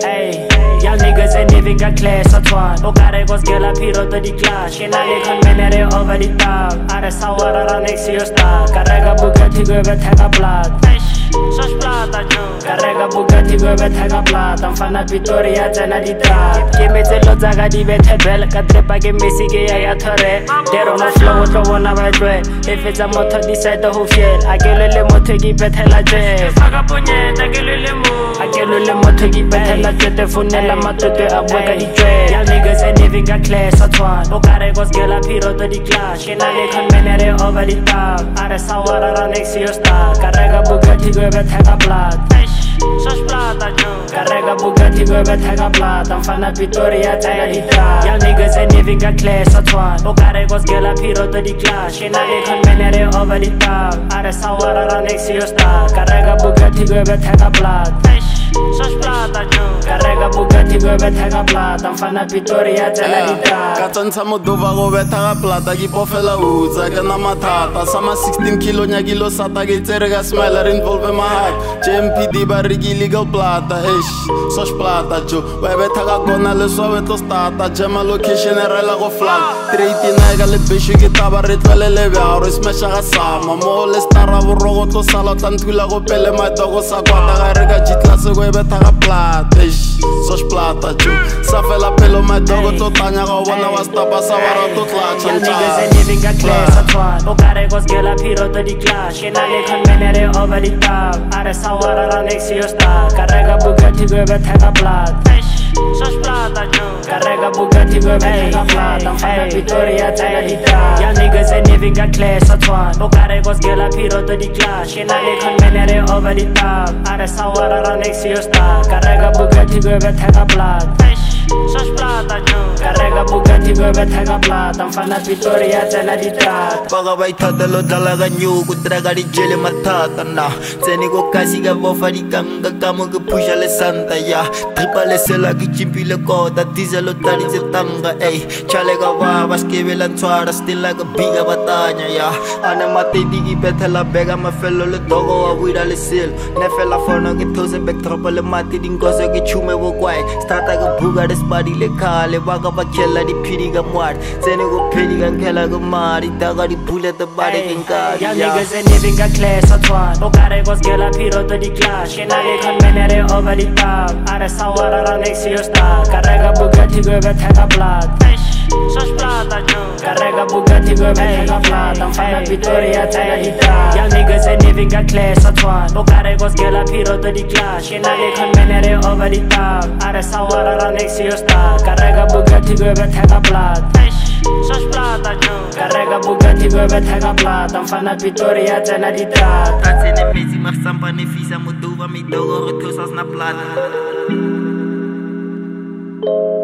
Ay, y'all niggas ain't even got class or twat. O care go skela piro to the clash. She na le convenere over the top. Are sawara next to your star. Carrega Bugatti go be take a blood. Sos plata jo. Carrega Bugatti go be take a blood. I'm fana Victoria jana di trap. Ke me tselo tsaga di bethe bel ka trepa ke Messi ke ya thore. Dero na flow to bona ba twe. If it's a motor decide to fiel. Akelele motho ki bethela je. Faka ponyeta kelele mo. Akelele motho ki bethela je te fonela matoto a bua ka di twe. Y'all niggas ain't even got class or twat. O care go skela piro to the clash. Ke na le convenere over the top. Are sawara next to your star. Carrega Bugatti go be take a blood. Sos plata jo. Carrega Bugatti go be take a blood. I'm fana Victoria jana di trap. Y'all niggas ain't even got class or twat. O care go skela piro to the clash. Ke na le convenere over the top. Are sawara next to your star. Carrega Bugatti go be take a blood. Sos plata jo. Carrega Bugatti go be take a blood. I'm fana Victoria jana di trap. Katsantsa moduva go betha plata ki pofela utsa ke na mathata sama 16 kilo nya kilo sata ke tsere ga smiler involve my heart JMPD ba re ke legal plata sos plata jo ba betha ka gona le so betlo starta jama location e rela go flat 389 ga le beshe ke taba re tlelele bya re smash ga sama mo le stara bo rogo tlo sala tantula go pele ma dogo sa kwata ga re ga jitla se go betha ka plata sos plata jo sa fela pelo ma dogo tlo tanya ga bona wa stapa sa wara to tlacha y'all niggas ain't even got class or twat. O care go skela piro to the clash. Ke na le convenere over the top. Are sawara next to your star. Carrega Bugatti go be take a blood. Sos plata jo. Carrega Bugatti go be take a blood. I'm fana Victoria jana di trap. Y'all niggas ain't even got class or twat. O care go skela piro to the clash. Ke na le convenere over the top. Are sawara next to your star. Carrega Bugatti go be take a blood. Sos plata jo. Carrega Bugatti go be take a blood. I'm fana Victoria jana di trap. Baga ba ithatelo dala ga nyu ku traga di jele mathata na tseni go kasi ga bofa di kanga kamo ke pusha le santa ya tripa le sela ki chimpile kota dizelo tali ze tanga chale ga wa baskebela ntwara still like a biga batanya ya ana matedi ki bethela bega mafelo le dogo wa wira le sel ne fela fono ke those backdrop le mati dingoso ke chume bo kwai starta ga buga de spadi le khale baga ba khela di phiri ga mwat tseni go phiri ga khela go mari daga di bullet the body can guard. Y'all niggas ain't even got class or twat. O care go skela piro to the clash. Ke na le convenere over the top. Are sawara next to your star. Carrega Bugatti go be take a blood. Sos plata jo. Carrega Bugatti go be take a blood. I'm fana Victoria jana di trap. Y'all niggas ain't even got class or twat. O care go skela piro to the clash. Ke na le convenere over the top. Are sawara next to your star. Carrega Bugatti go be take a blood. Sos plata jo. Carrega Bugatti go be take a blood. I'm fana Victoria jana di trap. Tatsene mezi masampa ne fisa moduva mi dogo retosas na plata.